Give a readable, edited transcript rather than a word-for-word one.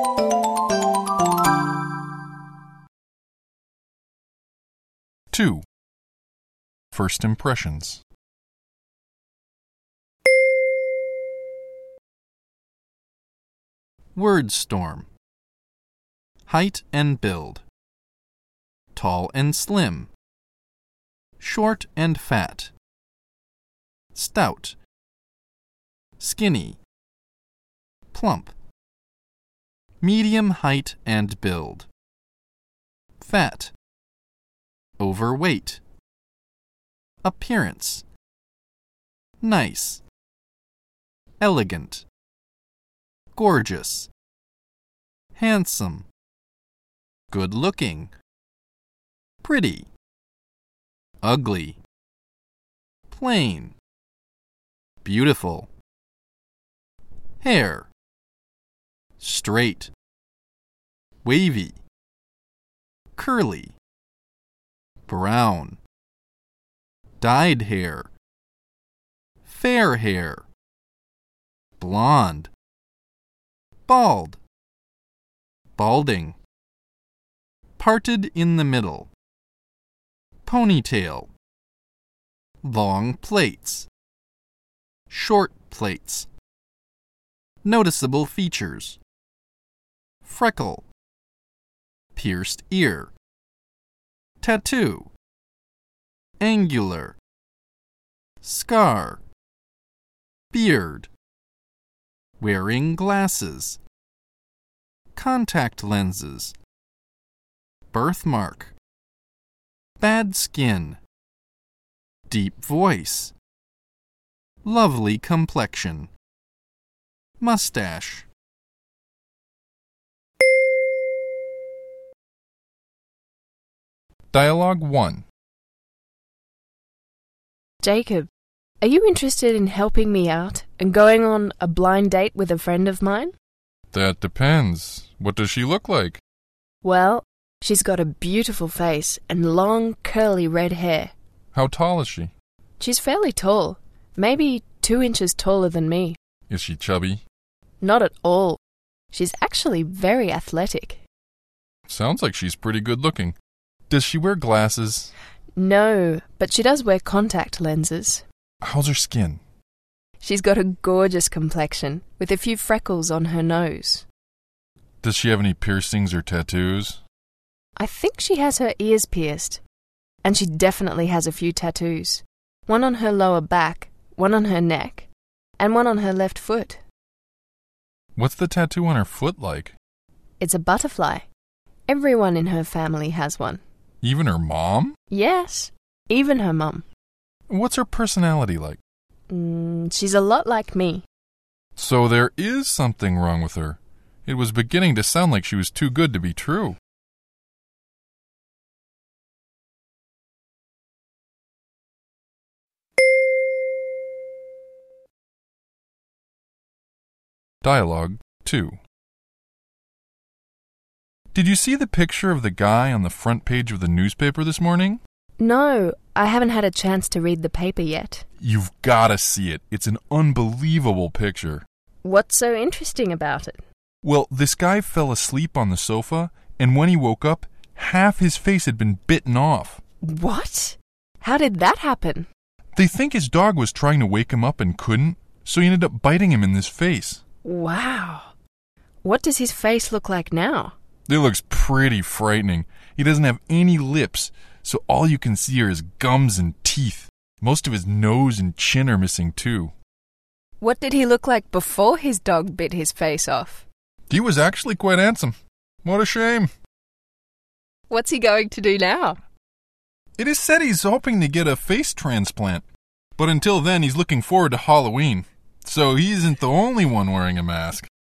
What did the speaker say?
2. First impressions. Word storm. Height and build. Tall and slim. Short and fat. Stout. Skinny. Plump. Medium height and build. Fat. Overweight. Appearance. Nice. Elegant. Gorgeous. Handsome. Good-looking. Pretty. Ugly. Plain. Beautiful. Hair. Straight. Wavy. Curly. Brown. Dyed hair. Fair hair. Blonde. Bald. Balding. Parted in the middle. Ponytail. Long plaits. Short plaits. Noticeable features. Freckle. Pierced ear. Tattoo. Angular. Scar. Beard. Wearing glasses. Contact lenses. Birthmark. Bad skin. Deep voice. Lovely complexion. Mustache. Dialogue 1. Jacob, are you interested in helping me out and going on a blind date with a friend of mine? That depends. What does she look like? Well, she's got a beautiful face and long, curly red hair. How tall is she? She's fairly tall, maybe 2 inches taller than me. Is she chubby? Not at all. She's actually very athletic. Sounds like she's pretty good looking. Does she wear glasses? No, but she does wear contact lenses. How's her skin? She's got a gorgeous complexion with a few freckles on her nose. Does she have any piercings or tattoos? I think she has her ears pierced. And she definitely has a few tattoos. One on her lower back, one on her neck, and one on her left foot. What's the tattoo on her foot like? It's a butterfly. Everyone in her family has one. Even her mom? Yes, even her mum. What's her personality like? She's a lot like me. So there is something wrong with her. It was beginning to sound like she was too good to be true. Dialogue 2. Did you see the picture of the guy on the front page of the newspaper this morning? No, I haven't had a chance to read the paper yet. You've got to see it. It's an unbelievable picture. What's so interesting about it? Well, this guy fell asleep on the sofa, and when he woke up, half his face had been bitten off. What? How did that happen? They think his dog was trying to wake him up and couldn't, so he ended up biting him in his face. Wow. What does his face look like now? It looks pretty frightening. He doesn't have any lips, so all you can see are his gums and teeth. Most of his nose and chin are missing too. What did he look like before his dog bit his face off? He was actually quite handsome. What a shame. What's he going to do now? It is said he's hoping to get a face transplant. But until then, he's looking forward to Halloween. So he isn't the only one wearing a mask.